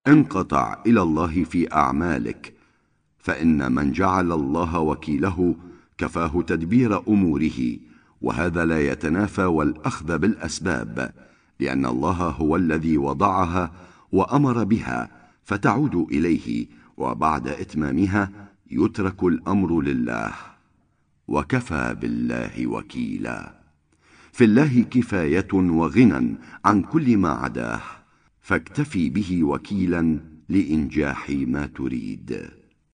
انقطع إلى الله في أعمالك، فإن من جعل الله وكيله كفاه تدبير أموره، وهذا لا يتنافى والأخذ بالأسباب، لأن الله هو الذي وضعها وأمر بها فتعود إليه، وبعد إتمامها يترك الأمر لله، وكفى بالله وكيلا. في الله كفاية وغنى عن كل ما عداه، فاكتفي به وكيلا لإنجاح ما تريد.